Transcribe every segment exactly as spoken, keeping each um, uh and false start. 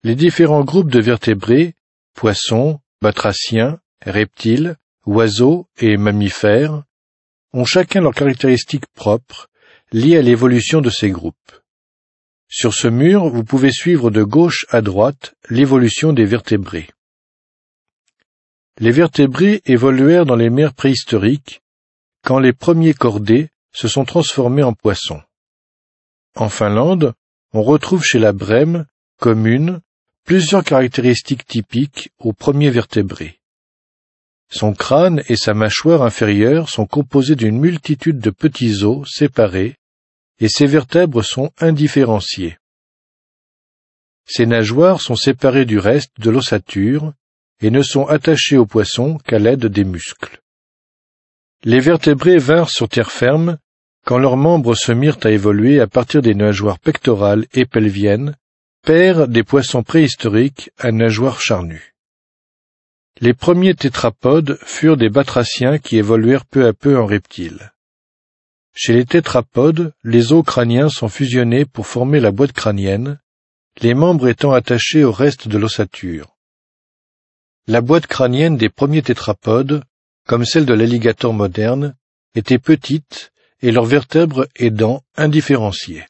Les différents groupes de vertébrés, poissons, batraciens, reptiles, oiseaux et mammifères, ont chacun leurs caractéristiques propres, liées à l'évolution de ces groupes. Sur ce mur, vous pouvez suivre de gauche à droite l'évolution des vertébrés. Les vertébrés évoluèrent dans les mers préhistoriques, quand les premiers chordés se sont transformés en poissons. En Finlande, on retrouve chez la brème commune plusieurs caractéristiques typiques aux premiers vertébrés. Son crâne et sa mâchoire inférieure sont composés d'une multitude de petits os séparés, et ses vertèbres sont indifférenciées. Ses nageoires sont séparées du reste de l'ossature et ne sont attachées au poisson qu'à l'aide des muscles. Les vertébrés vinrent sur terre ferme quand leurs membres se mirent à évoluer à partir des nageoires pectorales et pelviennes, pères des poissons préhistoriques à nageoires charnues. Les premiers tétrapodes furent des batraciens qui évoluèrent peu à peu en reptiles. Chez les tétrapodes, les os crâniens sont fusionnés pour former la boîte crânienne, les membres étant attachés au reste de l'ossature. La boîte crânienne des premiers tétrapodes, comme celle de l'alligator moderne, était petite et leurs vertèbres et dents indifférenciées.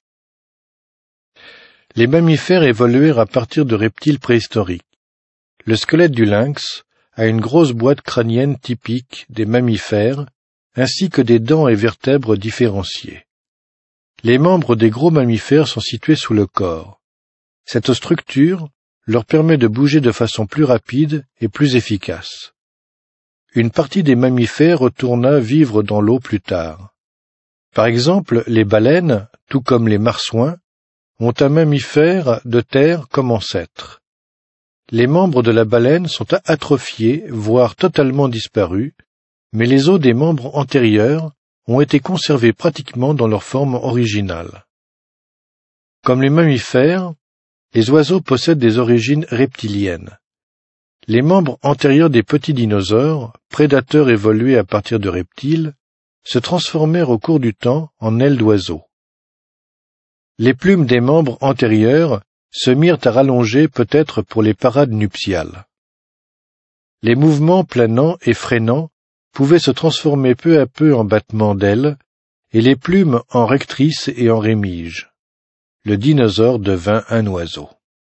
Les mammifères évoluèrent à partir de reptiles préhistoriques. Le squelette du lynx a une grosse boîte crânienne typique des mammifères, ainsi que des dents et vertèbres différenciées. Les membres des gros mammifères sont situés sous le corps. Cette structure leur permet de bouger de façon plus rapide et plus efficace. Une partie des mammifères retourna vivre dans l'eau plus tard. Par exemple, les baleines, tout comme les marsouins, ont un mammifère de terre comme ancêtre. Les membres de la baleine sont atrophiés, voire totalement disparus, mais les os des membres antérieurs ont été conservés pratiquement dans leur forme originale. Comme les mammifères, les oiseaux possèdent des origines reptiliennes. Les membres antérieurs des petits dinosaures, prédateurs évolués à partir de reptiles, se transformèrent au cours du temps en ailes d'oiseaux. Les plumes des membres antérieurs se mirent à rallonger peut-être pour les parades nuptiales. Les mouvements planants et freinants pouvaient se transformer peu à peu en battements d'ailes, et les plumes en rectrices et en rémiges. Le dinosaure devint un oiseau.